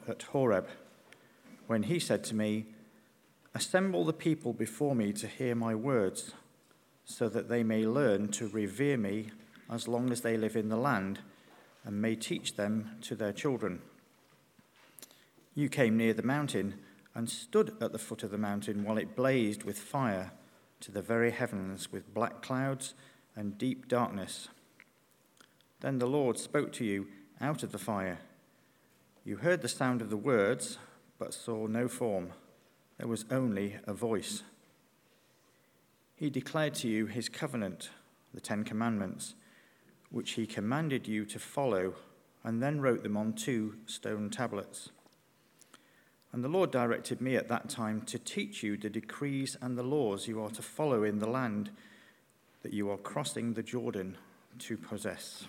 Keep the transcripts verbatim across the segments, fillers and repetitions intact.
at Horeb, when he said to me, "Assemble the people before me to hear my words, so that they may learn to revere me as long as they live in the land, and may teach them to their children." You came near the mountain and stood at the foot of the mountain while it blazed with fire to the very heavens, with black clouds and deep darkness. Then the Lord spoke to you out of the fire. You heard the sound of the words, but saw no form. There was only a voice. He declared to you his covenant, the Ten Commandments, which he commanded you to follow, and then wrote them on two stone tablets. And the Lord directed me at that time to teach you the decrees and the laws you are to follow in the land that you are crossing the Jordan to possess.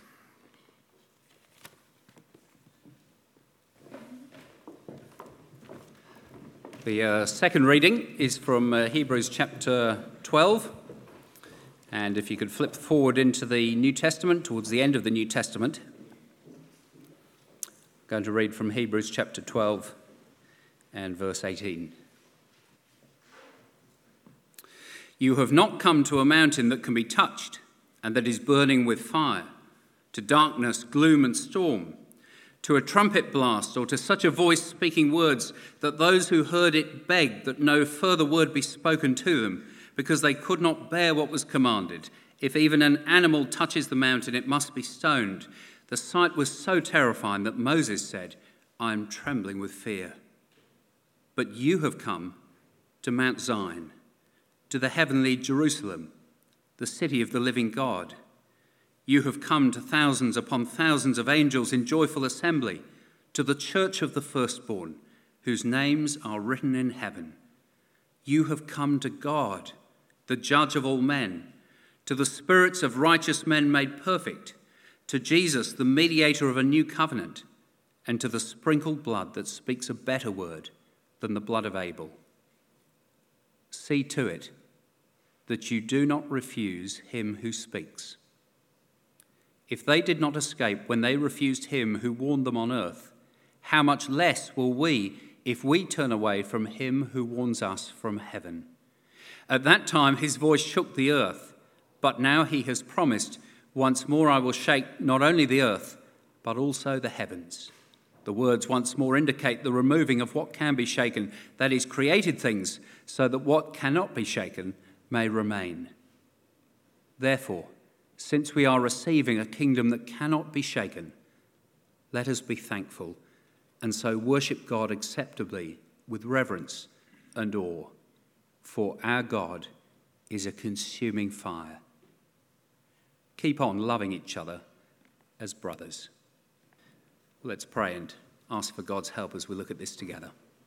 The uh, second reading is from uh, Hebrews chapter twelve. And if you could flip forward into the New Testament, towards the end of the New Testament. I'm going to read from Hebrews chapter twelve and verse eighteen. You have not come to a mountain that can be touched and that is burning with fire, to darkness, gloom and storm, to a trumpet blast, or to such a voice speaking words that those who heard it begged that no further word be spoken to them, because they could not bear what was commanded. If even an animal touches the mountain, it must be stoned. The sight was so terrifying that Moses said, "I am trembling with fear." But you have come to Mount Zion, to the heavenly Jerusalem, the city of the living God. You have come to thousands upon thousands of angels in joyful assembly, to the church of the firstborn, whose names are written in heaven. You have come to God, the judge of all men, to the spirits of righteous men made perfect, to Jesus, the mediator of a new covenant, and to the sprinkled blood that speaks a better word than the blood of Abel. See to it that you do not refuse him who speaks. If they did not escape when they refused him who warned them on earth, how much less will we if we turn away from him who warns us from heaven? At that time his voice shook the earth, but now he has promised, "Once more I will shake not only the earth, but also the heavens." The words "once more" indicate the removing of what can be shaken, that is, created things, so that what cannot be shaken may remain. Therefore, since we are receiving a kingdom that cannot be shaken, let us be thankful and so worship God acceptably with reverence and awe, for our God is a consuming fire. Keep on loving each other as brothers. Let's pray and ask for God's help as we look at this together.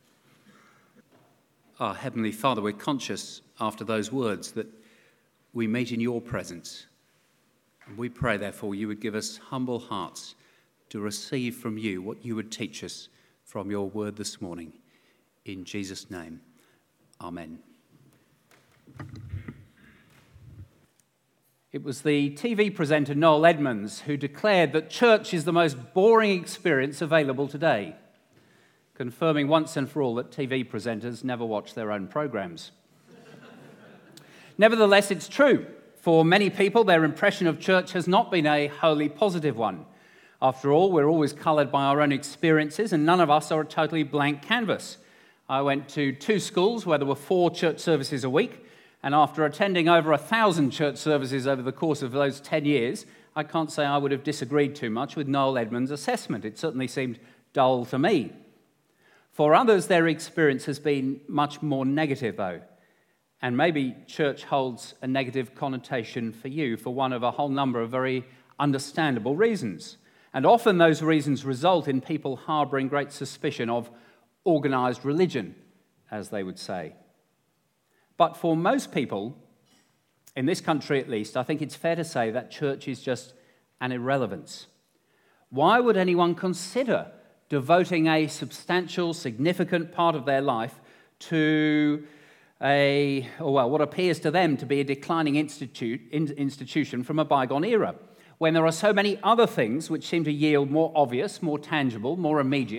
Our Heavenly Father, we're conscious after those words that we meet in your presence. And we pray, therefore, you would give us humble hearts to receive from you what you would teach us from your word this morning. In Jesus' name, amen. It was the T V presenter Noel Edmonds who declared that church is the most boring experience available today, confirming once and for all that T V presenters never watch their own programs. Nevertheless, it's true. For many people, their impression of church has not been a wholly positive one. After all, we're always coloured by our own experiences, and none of us are a totally blank canvas. I went to two schools where there were four church services a week, and after attending over a thousand church services over the course of those ten years, I can't say I would have disagreed too much with Noel Edmonds' assessment. It certainly seemed dull to me. For others, their experience has been much more negative, though. And maybe church holds a negative connotation for you for one of a whole number of very understandable reasons. And often those reasons result in people harbouring great suspicion of organised religion, as they would say. But for most people, in this country at least, I think it's fair to say that church is just an irrelevance. Why would anyone consider devoting a substantial, significant part of their life to a, or well, what appears to them to be a declining institute, in, institution from a bygone era, when there are so many other things which seem to yield more obvious, more tangible, more immediate,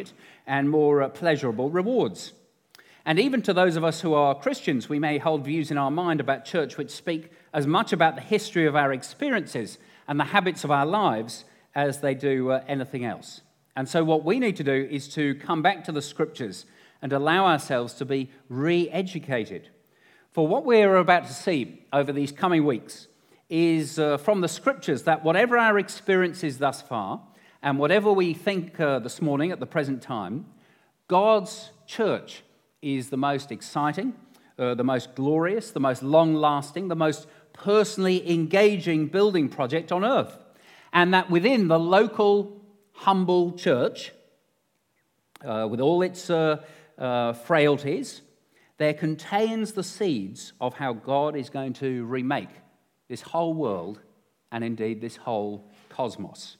and more uh, pleasurable rewards. And even to those of us who are Christians, we may hold views in our mind about church which speak as much about the history of our experiences and the habits of our lives as they do uh, anything else. And so what we need to do is to come back to the Scriptures and allow ourselves to be re-educated. For what we're about to see over these coming weeks is uh, from the Scriptures that whatever our experience is thus far, and whatever we think uh, this morning at the present time, God's church is the most exciting, uh, the most glorious, the most long-lasting, the most personally engaging building project on earth. And that within the local, humble church, uh, with all its uh, uh, frailties, there contains the seeds of how God is going to remake this whole world and indeed this whole cosmos.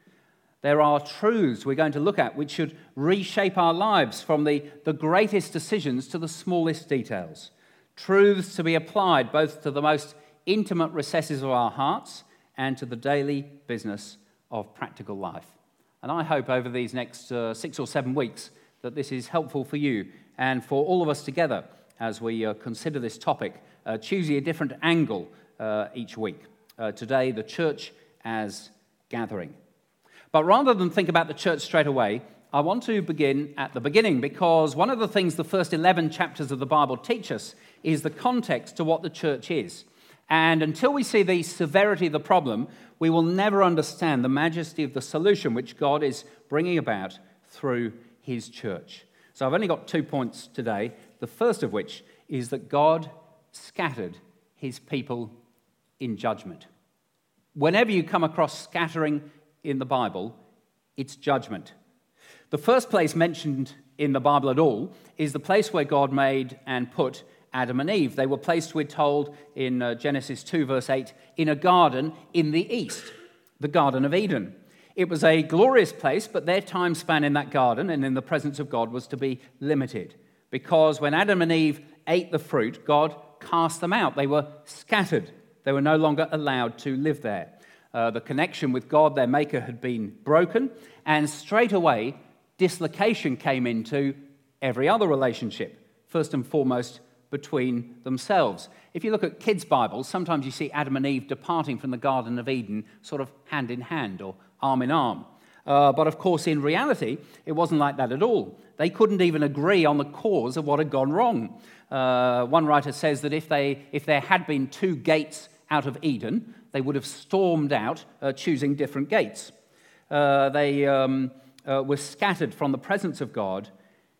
There are truths we're going to look at which should reshape our lives from the, the greatest decisions to the smallest details. Truths to be applied both to the most intimate recesses of our hearts and to the daily business of practical life. And I hope over these next uh, six or seven weeks that this is helpful for you and for all of us together as we uh, consider this topic, uh, choosing a different angle uh, each week. Uh, today, the church as gathering. But rather than think about the church straight away, I want to begin at the beginning, because one of the things the first eleven chapters of the Bible teach us is the context to what the church is. And until we see the severity of the problem, we will never understand the majesty of the solution which God is bringing about through his church. So I've only got two points today, the first of which is that God scattered his people in judgment. Whenever you come across scattering in the Bible, it's judgment. The first place mentioned in the Bible at all is the place where God made and put Adam and Eve. They were placed, we're told, in uh, Genesis two, verse eight, in a garden in the east, the Garden of Eden. It was a glorious place, but their time span in that garden and in the presence of God was to be limited, because when Adam and Eve ate the fruit, God cast them out. They were scattered. They were no longer allowed to live there. Uh, the connection with God, their Maker, had been broken, and straight away, dislocation came into every other relationship, first and foremost between themselves. If you look at kids' Bibles, sometimes you see Adam and Eve departing from the Garden of Eden sort of hand in hand or arm in arm. Uh, but of course, in reality, it wasn't like that at all. They couldn't even agree on the cause of what had gone wrong. Uh, one writer says that if they if there had been two gates out of Eden, they would have stormed out, uh, choosing different gates. Uh, they um, uh, were scattered from the presence of God,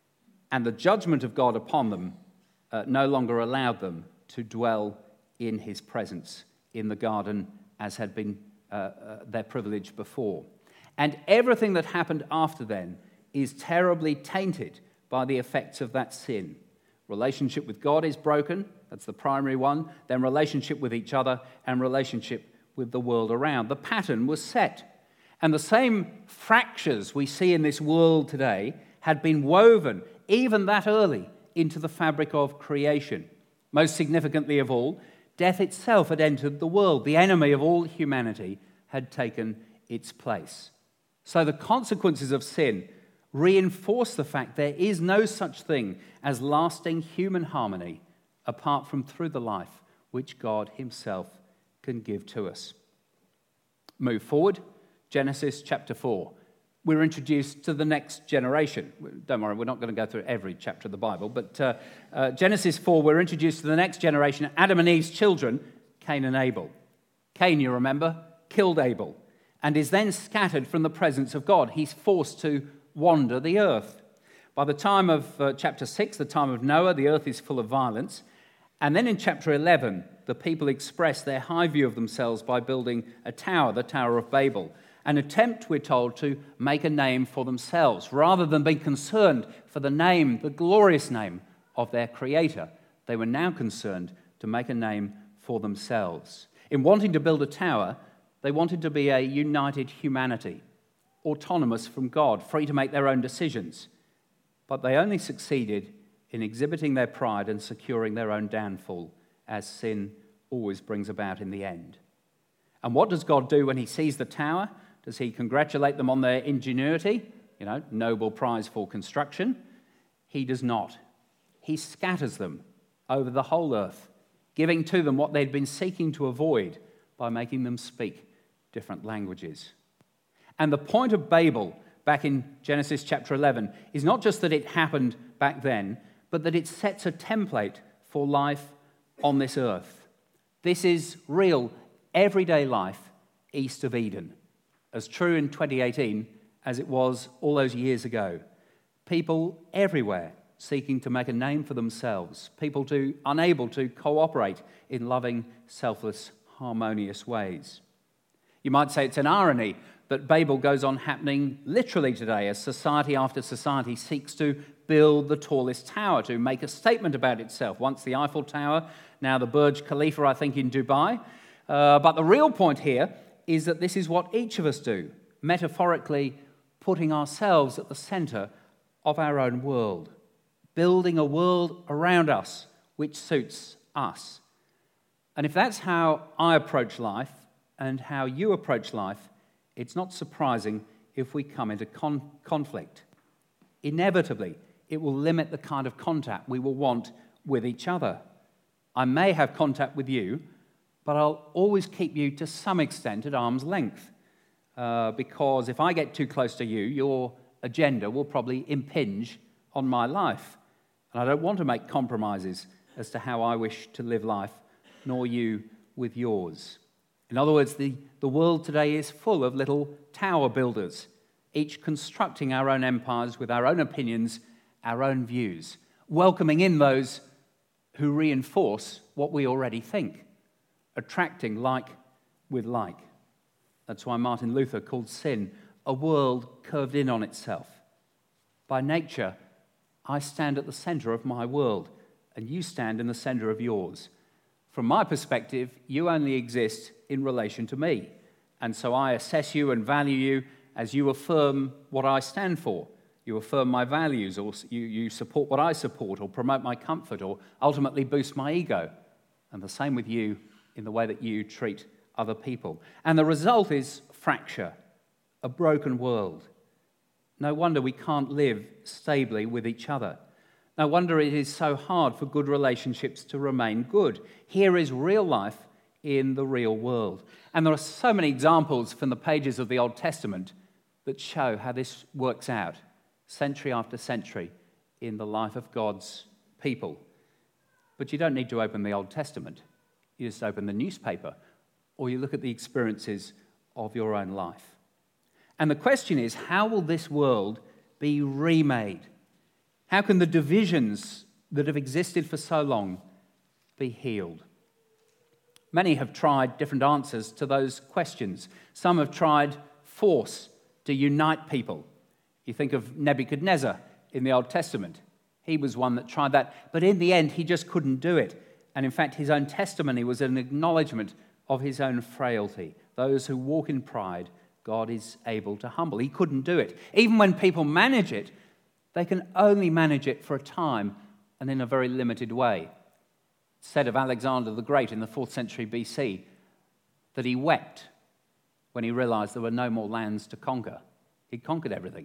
and the judgment of God upon them uh, no longer allowed them to dwell in his presence in the garden as had been uh, uh, their privilege before. And everything that happened after then is terribly tainted by the effects of that sin. Relationship with God is broken. That's the primary one. Then relationship with each other and relationship with the world around. The pattern was set. And the same fractures we see in this world today had been woven, even that early, into the fabric of creation. Most significantly of all, death itself had entered the world. The enemy of all humanity had taken its place. So the consequences of sin reinforce the fact there is no such thing as lasting human harmony apart from through the life which God himself can give to us. Move forward, Genesis chapter four. We're introduced to the next generation. Don't worry, we're not going to go through every chapter of the Bible, but uh, uh, Genesis four, we're introduced to the next generation, Adam and Eve's children, Cain and Abel. Cain, you remember, killed Abel and is then scattered from the presence of God. He's forced to wander the earth. By the time of uh, chapter six, the time of Noah, the earth is full of violence. And then in chapter eleven, the people express their high view of themselves by building a tower, the Tower of Babel, an attempt, we're told, to make a name for themselves. Rather than being concerned for the name, the glorious name of their Creator, they were now concerned to make a name for themselves. In wanting to build a tower, they wanted to be a united humanity, autonomous from God, free to make their own decisions. But they only succeeded in exhibiting their pride and securing their own downfall, as sin always brings about in the end. And what does God do when he sees the tower? Does he congratulate them on their ingenuity? you know, Nobel Prize for construction. He does not. He scatters them over the whole earth, giving to them what they'd been seeking to avoid by making them speak different languages. And the point of Babel, back in Genesis chapter eleven, is not just that it happened back then, but that it sets a template for life on this earth. This is real, everyday life east of Eden, as true in twenty eighteen as it was all those years ago. People everywhere seeking to make a name for themselves, people to, unable to cooperate in loving, selfless, harmonious ways. You might say it's an irony that Babel goes on happening literally today as society after society seeks to build the tallest tower, to make a statement about itself. Once the Eiffel Tower, now the Burj Khalifa, I think, in Dubai. Uh, but the real point here is that this is what each of us do, metaphorically putting ourselves at the center of our own world, building a world around us which suits us. And if that's how I approach life and how you approach life, it's not surprising if we come into con- conflict. Inevitably, it will limit the kind of contact we will want with each other. I may have contact with you, but I'll always keep you to some extent at arm's length, uh, because if I get too close to you, your agenda will probably impinge on my life. And I don't want to make compromises as to how I wish to live life, nor you with yours. In other words, the, the world today is full of little tower builders, each constructing our own empires with our own opinions, our own views, welcoming in those who reinforce what we already think, attracting like with like. That's why Martin Luther called sin a world curved in on itself. By nature, I stand at the center of my world, and you stand in the center of yours. From my perspective, you only exist in relation to me, and so I assess you and value you as you affirm what I stand for. You affirm my values, or you, you support what I support, or promote my comfort, or ultimately boost my ego. And the same with you in the way that you treat other people. And the result is fracture, a broken world. No wonder we can't live stably with each other. No wonder it is so hard for good relationships to remain good. Here is real life in the real world. And there are so many examples from the pages of the Old Testament that show how this works out, century after century, in the life of God's people. But you don't need to open the Old Testament. You just open the newspaper, or you look at the experiences of your own life. And the question is, how will this world be remade? How can the divisions that have existed for so long be healed? Many have tried different answers to those questions. Some have tried force to unite people. You think of Nebuchadnezzar in the Old Testament. He was one that tried that, but in the end, he just couldn't do it. And in fact, his own testimony was an acknowledgement of his own frailty. Those who walk in pride, God is able to humble. He couldn't do it. Even when people manage it, they can only manage it for a time and in a very limited way. It's said of Alexander the Great in the fourth century B C that he wept when he realized there were no more lands to conquer. He'd conquered everything.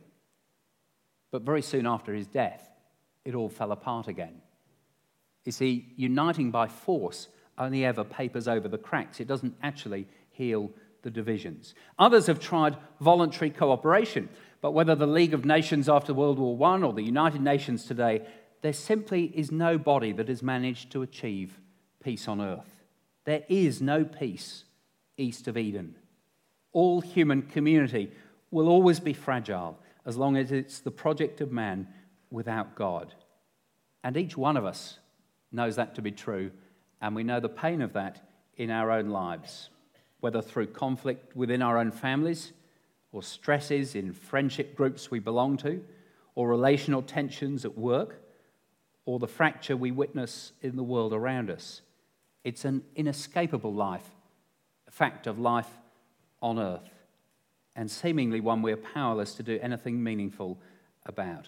But very soon after his death, it all fell apart again. You see, uniting by force only ever papers over the cracks. It doesn't actually heal the divisions. Others have tried voluntary cooperation, but whether the League of Nations after World War One or the United Nations today, there simply is no body that has managed to achieve peace on earth. There is no peace east of Eden. All human community will always be fragile as long as it's the project of man without God. And each one of us knows that to be true, and we know the pain of that in our own lives, whether through conflict within our own families, or stresses in friendship groups we belong to, or relational tensions at work, or the fracture we witness in the world around us. It's an inescapable life, a fact of life on earth, and seemingly one we're powerless to do anything meaningful about.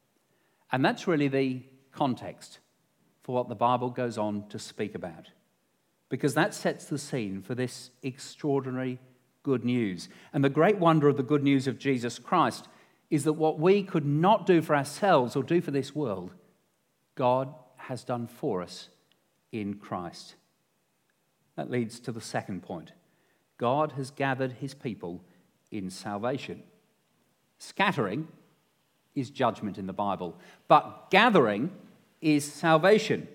And that's really the context for what the Bible goes on to speak about, because that sets the scene for this extraordinary good news. And the great wonder of the good news of Jesus Christ is that what we could not do for ourselves or do for this world, God has done for us in Christ. That leads to the second point. God has gathered his people in salvation. Scattering is judgment in the Bible, but gathering is salvation.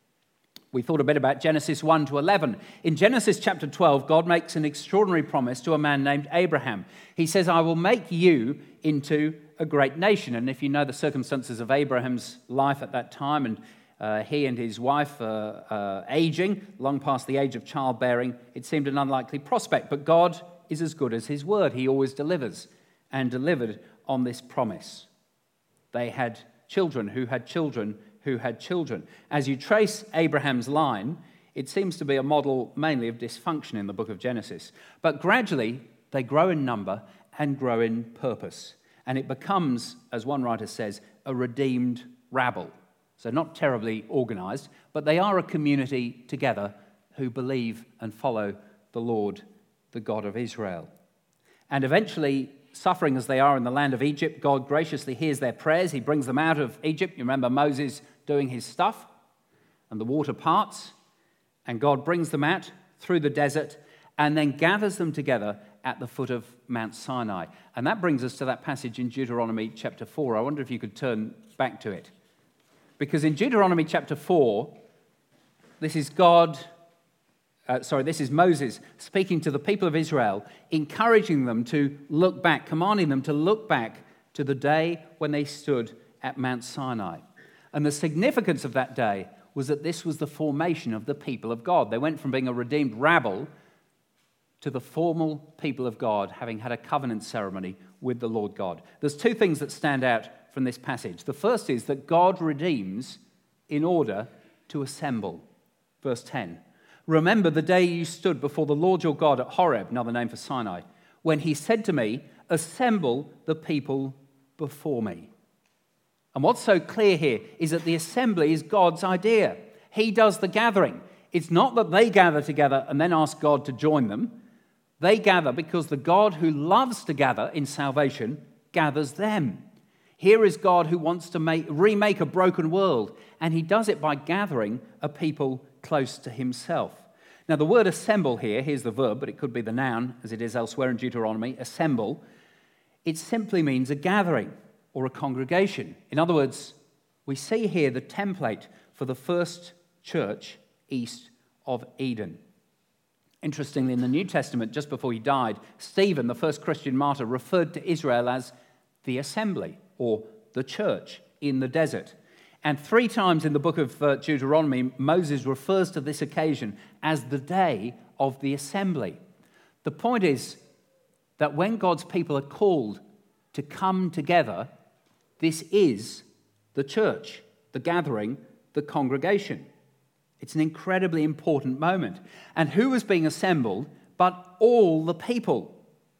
We thought a bit about Genesis one to eleven. In Genesis chapter twelve, God makes an extraordinary promise to a man named Abraham. He says, I will make you into a great nation. And if you know the circumstances of Abraham's life at that time, and uh, he and his wife uh, uh, aging, long past the age of childbearing, it seemed an unlikely prospect. But God is as good as his word. He always delivers, and delivered on this promise. They had children who had children who had children. As you trace Abraham's line, it seems to be a model mainly of dysfunction in the book of Genesis. But gradually, they grow in number and grow in purpose. And it becomes, as one writer says, a redeemed rabble. So not terribly organized, but they are a community together who believe and follow the Lord, the God of Israel. And eventually, suffering as they are in the land of Egypt, God graciously hears their prayers. He brings them out of Egypt. You remember Moses doing his stuff, and the water parts, and God brings them out through the desert and then gathers them together at the foot of Mount Sinai. And that brings us to that passage in Deuteronomy chapter four. I wonder if you could turn back to it. Because in Deuteronomy chapter four, this is God... Uh, sorry, this is Moses speaking to the people of Israel, encouraging them to look back, commanding them to look back to the day when they stood at Mount Sinai. And the significance of that day was that this was the formation of the people of God. They went from being a redeemed rabble to the formal people of God, having had a covenant ceremony with the Lord God. There's two things that stand out from this passage. The first is that God redeems in order to assemble. Verse ten. Remember the day you stood before the Lord your God at Horeb, another name for Sinai, when he said to me, assemble the people before me. And what's so clear here is that the assembly is God's idea. He does the gathering. It's not that they gather together and then ask God to join them. They gather because the God who loves to gather in salvation gathers them. Here is God who wants to make, remake a broken world, and he does it by gathering a people close to himself. Now, the word assemble here, here's the verb, but it could be the noun, as it is elsewhere in Deuteronomy, assemble. It simply means a gathering or a congregation. In other words, we see here the template for the first church east of Eden. Interestingly, in the New Testament, just before he died, Stephen, the first Christian martyr, referred to Israel as the assembly or the church in the desert. And three times in the book of uh, Deuteronomy, Moses refers to this occasion as the day of the assembly. The point is that when God's people are called to come together, this is the church, the gathering, the congregation. It's an incredibly important moment. And who was being assembled but all the people?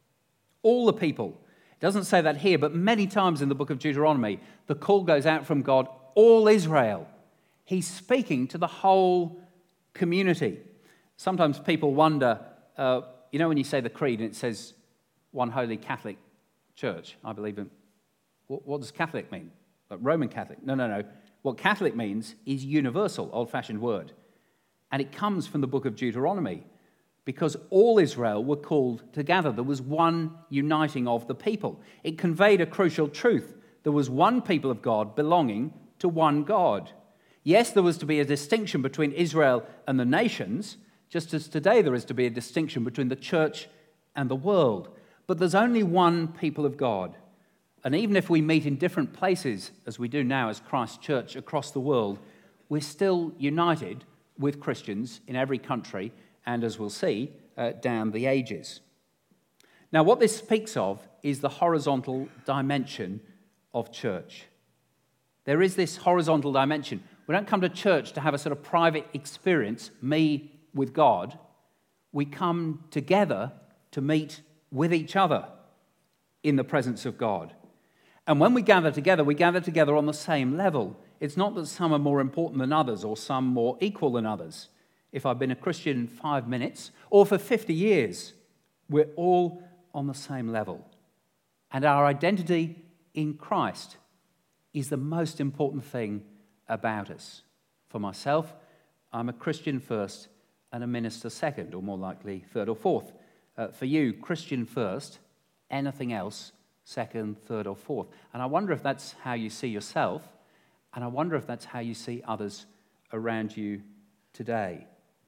All the people. It doesn't say that here, but many times in the book of Deuteronomy, the call goes out from God, all Israel. He's speaking to the whole community. Sometimes people wonder, uh, you know when you say the creed and it says one holy Catholic church, I believe in, what, what does Catholic mean? Like Roman Catholic? No, no, no. What Catholic means is universal, old-fashioned word. And it comes from the book of Deuteronomy because all Israel were called together. There was one uniting of the people. It conveyed a crucial truth. There was one people of God belonging to one God. Yes, there was to be a distinction between Israel and the nations, just as today there is to be a distinction between the church and the world. But there's only one people of God. And even if we meet in different places, as we do now as Christ Church across the world, we're still united with Christians in every country, and as we'll see, uh, down the ages. Now, what this speaks of is the horizontal dimension of church. There is this horizontal dimension. We don't come to church to have a sort of private experience, me with God. We come together to meet with each other in the presence of God. And when we gather together, we gather together on the same level. It's not that some are more important than others or some more equal than others. If I've been a Christian five minutes or for fifty years, we're all on the same level. And our identity in Christ is the most important thing about us. For myself, I'm a Christian first and a minister second, or more likely third or fourth. Uh, for you, Christian first, anything else second, third or fourth. And I wonder if that's how you see yourself, and I wonder if that's how you see others around you today.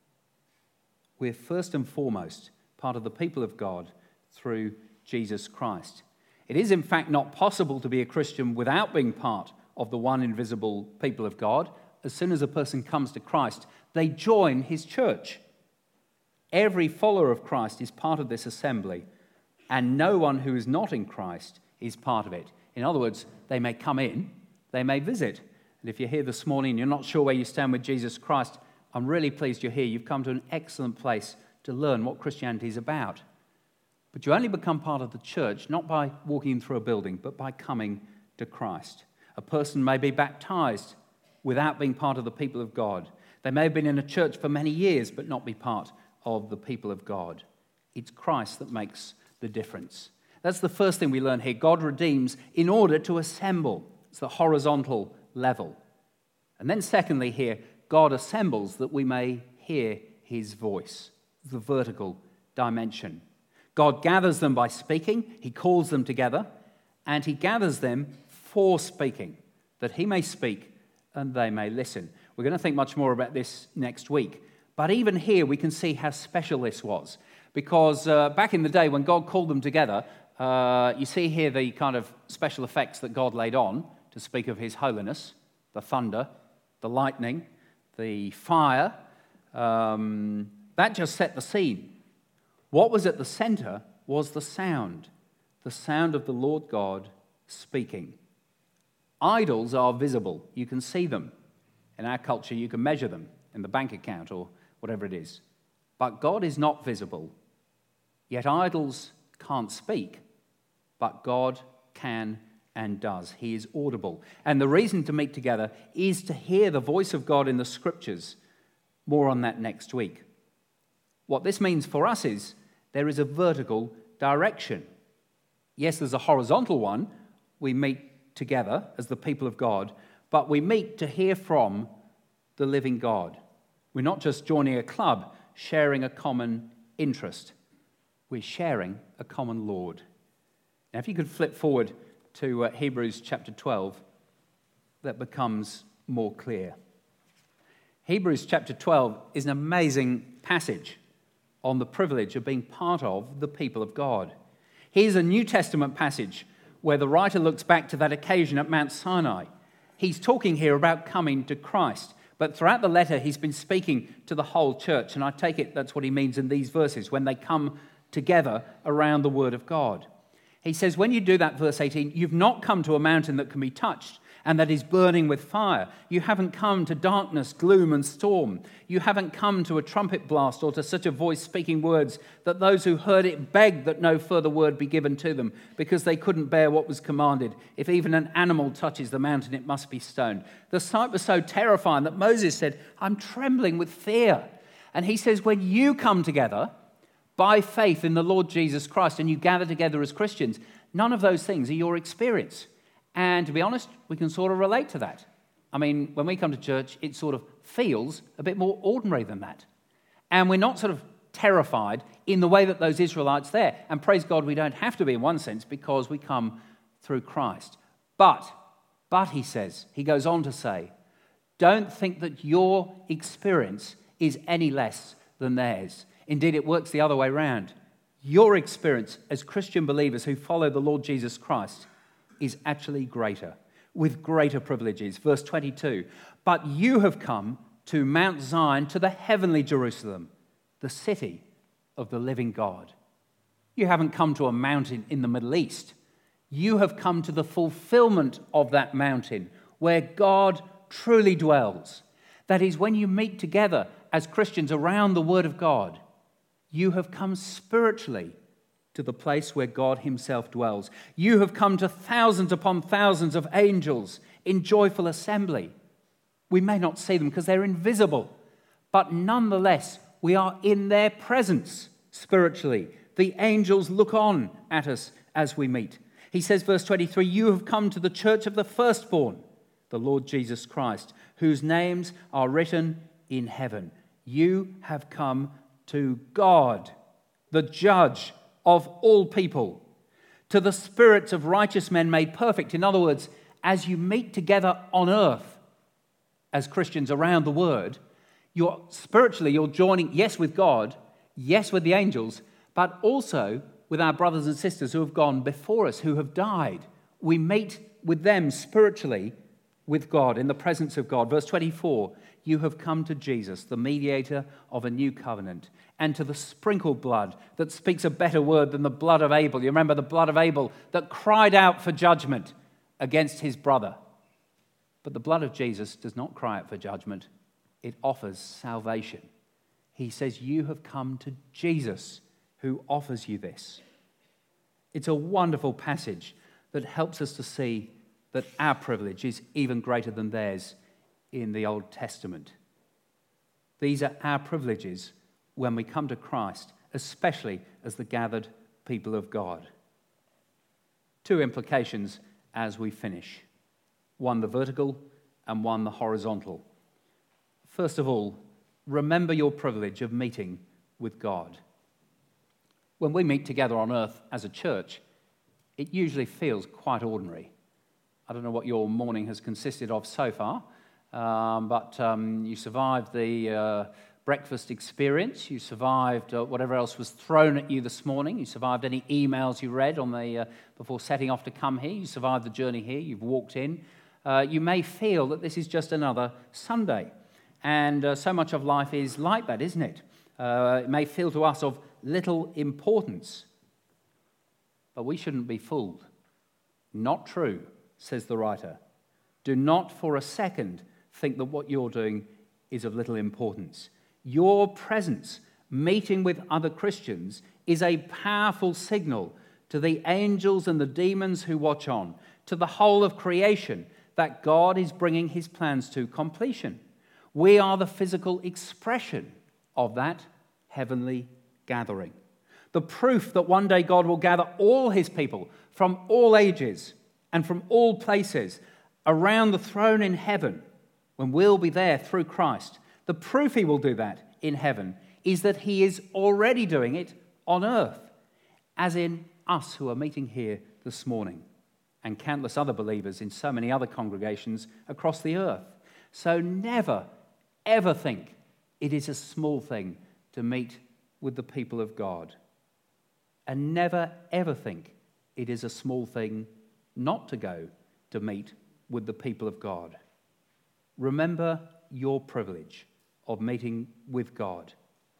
We're first and foremost part of the people of God through Jesus Christ. It is in fact not possible to be a Christian without being part of the one invisible people of God. As soon as a person comes to Christ, they join his church. Every follower of Christ is part of this assembly, and no one who is not in Christ is part of it. In other words, they may come in, they may visit. And if you're here this morning and you're not sure where you stand with Jesus Christ, I'm really pleased you're here. You've come to an excellent place to learn what Christianity is about. But you only become part of the church not by walking through a building, but by coming to Christ. A person may be baptized without being part of the people of God. They may have been in a church for many years, but not be part of the people of God. It's Christ that makes the difference. That's the first thing we learn here. God redeems in order to assemble. It's the horizontal level. And then secondly here, God assembles that we may hear his voice, the vertical dimension. God gathers them by speaking, he calls them together, and he gathers them for speaking, that he may speak and they may listen. We're going to think much more about this next week. But even here we can see how special this was. Because uh, back in the day when God called them together, uh, you see here the kind of special effects that God laid on to speak of his holiness, the thunder, the lightning, the fire. Um, that just set the scene. What was at the center was the sound, the sound of the Lord God speaking. Idols are visible. You can see them. In our culture, you can measure them in the bank account or whatever it is. But God is not visible. Yet idols can't speak, but God can and does. He is audible. And the reason to meet together is to hear the voice of God in the Scriptures. More on that next week. What this means for us is there is a vertical direction. Yes, there's a horizontal one. We meet together as the people of God, but we meet to hear from the living God. We're not just joining a club, sharing a common interest. We're sharing a common Lord. Now, if you could flip forward to uh, Hebrews chapter twelve, that becomes more clear. Hebrews chapter twelve is an amazing passage on the privilege of being part of the people of God. Here's a New Testament passage where the writer looks back to that occasion at Mount Sinai. He's talking here about coming to Christ. But throughout the letter, he's been speaking to the whole church. And I take it that's what he means in these verses, when they come together around the word of God. He says, when you do that, verse eighteen, you've not come to a mountain that can be touched and that is burning with fire. You haven't come to darkness, gloom, and storm. You haven't come to a trumpet blast or to such a voice speaking words that those who heard it begged that no further word be given to them because they couldn't bear what was commanded. If even an animal touches the mountain, it must be stoned. The sight was so terrifying that Moses said, I'm trembling with fear. And he says, when you come together by faith in the Lord Jesus Christ and you gather together as Christians, none of those things are your experience. And to be honest, we can sort of relate to that. I mean, when we come to church, it sort of feels a bit more ordinary than that. And we're not sort of terrified in the way that those Israelites there. And praise God, we don't have to be in one sense because we come through Christ. But, but he says, he goes on to say, don't think that your experience is any less than theirs. Indeed, it works the other way around. Your experience as Christian believers who follow the Lord Jesus Christ is actually greater, with greater privileges. Verse twenty-two, but you have come to Mount Zion, to the heavenly Jerusalem, the city of the living God. You haven't come to a mountain in the Middle East. You have come to the fulfillment of that mountain where God truly dwells. That is, when you meet together as Christians around the Word of God, you have come spiritually to the place where God himself dwells. You have come to thousands upon thousands of angels in joyful assembly. We may not see them because they're invisible, but nonetheless, we are in their presence spiritually. The angels look on at us as we meet. He says, verse twenty-three, you have come to the church of the firstborn, the Lord Jesus Christ, whose names are written in heaven. You have come to God, the judge of all people, to the spirits of righteous men made perfect. In other words, as you meet together on earth as Christians around the word, you're spiritually, you're joining, yes, with God, yes, with the angels, but also with our brothers and sisters who have gone before us, who have died. We meet with them spiritually with God, in the presence of God. Verse twenty-four, you have come to Jesus, the mediator of a new covenant, and to the sprinkled blood that speaks a better word than the blood of Abel. You remember the blood of Abel that cried out for judgment against his brother. But the blood of Jesus does not cry out for judgment. It offers salvation. He says, you have come to Jesus who offers you this. It's a wonderful passage that helps us to see that our privilege is even greater than theirs in the Old Testament. These are our privileges when we come to Christ, especially as the gathered people of God. Two implications as we finish. One the vertical and one the horizontal. First of all, remember your privilege of meeting with God. When we meet together on earth as a church, it usually feels quite ordinary. I don't know what your morning has consisted of so far, um, but um, you survived the uh, breakfast experience, you survived uh, whatever else was thrown at you this morning, you survived any emails you read on the uh, before setting off to come here, you survived the journey here, you've walked in. Uh, you may feel that this is just another Sunday, and uh, so much of life is like that, isn't it? Uh, it may feel to us of little importance, but we shouldn't be fooled. Not true, says the writer. Do not for a second think that what you're doing is of little importance. Your presence, meeting with other Christians, is a powerful signal to the angels and the demons who watch on, to the whole of creation, that God is bringing his plans to completion. We are the physical expression of that heavenly gathering. The proof that one day God will gather all his people from all ages and from all places around the throne in heaven, when we'll be there through Christ. The proof he will do that in heaven is that he is already doing it on earth, as in us who are meeting here this morning, and countless other believers in so many other congregations across the earth. So never, ever think it is a small thing to meet with the people of God. And never, ever think it is a small thing not to go to meet with the people of God. Remember your privilege of meeting with God.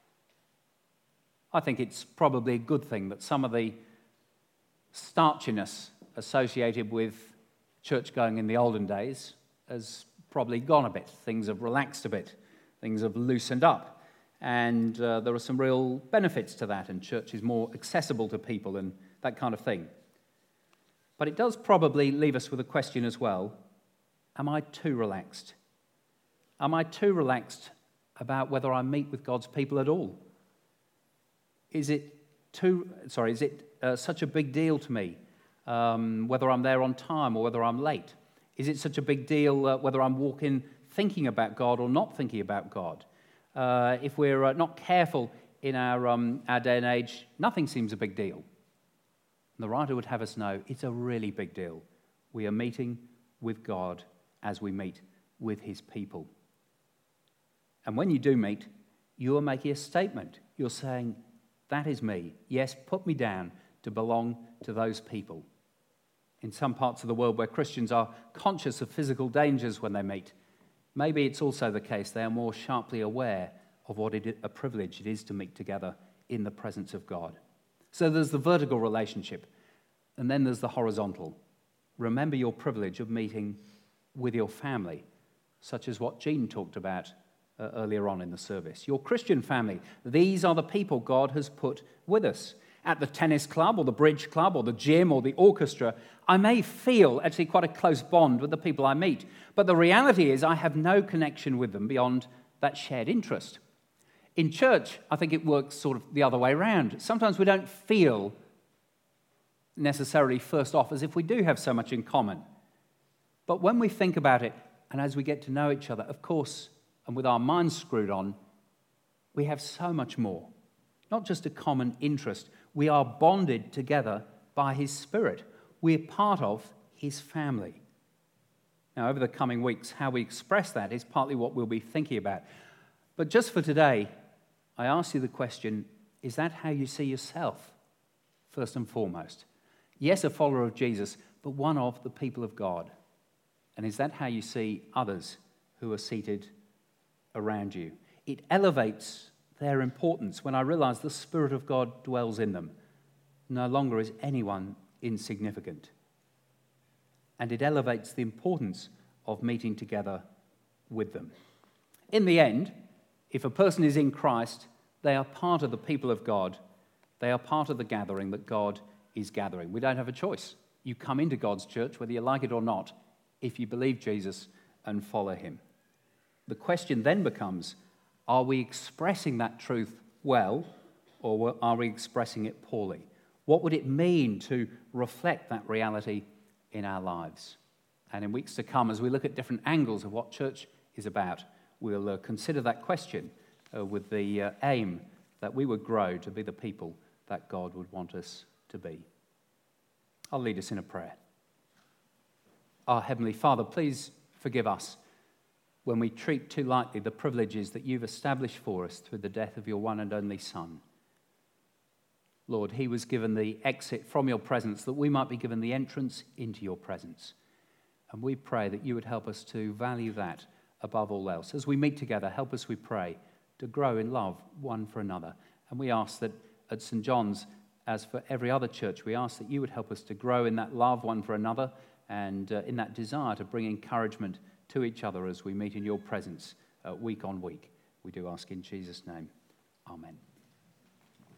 I think it's probably a good thing that some of the starchiness associated with church going in the olden days has probably gone a bit. Things have relaxed a bit. Things have loosened up. And uh, there are some real benefits to that, and church is more accessible to people and that kind of thing. But it does probably leave us with a question as well. Am I too relaxed? Am I too relaxed about whether I meet with God's people at all? Is it too, sorry, is it uh, such a big deal to me um, whether I'm there on time or whether I'm late? Is it such a big deal uh, whether I'm walking thinking about God or not thinking about God? Uh, if we're uh, not careful in our, um, our day and age, nothing seems a big deal. And the writer would have us know it's a really big deal. We are meeting with God as we meet with his people. And when you do meet, you are making a statement. You're saying, that is me. Yes, put me down to belong to those people. In some parts of the world where Christians are conscious of physical dangers when they meet, maybe it's also the case they are more sharply aware of what it, a privilege it is to meet together in the presence of God. So there's the vertical relationship, and then there's the horizontal. Remember your privilege of meeting with your family, such as what Jean talked about uh, earlier on in the service. Your Christian family, these are the people God has put with us. At the tennis club or the bridge club or the gym or the orchestra, I may feel actually quite a close bond with the people I meet, but the reality is I have no connection with them beyond that shared interest. In church, I think it works sort of the other way around. Sometimes we don't feel necessarily first off as if we do have so much in common. But when we think about it, and as we get to know each other, of course, and with our minds screwed on, we have so much more. Not just a common interest. We are bonded together by his Spirit. We're part of his family. Now, over the coming weeks, how we express that is partly what we'll be thinking about. But just for today, I ask you the question, is that how you see yourself, first and foremost? Yes, a follower of Jesus, but one of the people of God. And is that how you see others who are seated around you? It elevates their importance when I realize the Spirit of God dwells in them. No longer is anyone insignificant. And it elevates the importance of meeting together with them. In the end, if a person is in Christ, they are part of the people of God. They are part of the gathering that God is gathering. We don't have a choice. You come into God's church, whether you like it or not, if you believe Jesus and follow him. The question then becomes, are we expressing that truth well, or are we expressing it poorly? What would it mean to reflect that reality in our lives? And in weeks to come, as we look at different angles of what church is about, we'll uh, consider that question uh, with the uh, aim that we would grow to be the people that God would want us to be. I'll lead us in a prayer. Our Heavenly Father, please forgive us when we treat too lightly the privileges that you've established for us through the death of your one and only Son. Lord, he was given the exit from your presence that we might be given the entrance into your presence. And we pray that you would help us to value that above all else. As we meet together, help us, we pray, to grow in love one for another. And we ask that at Saint John's, as for every other church, we ask that you would help us to grow in that love one for another and uh, in that desire to bring encouragement to each other as we meet in your presence uh, week on week. We do ask in Jesus' name. Amen.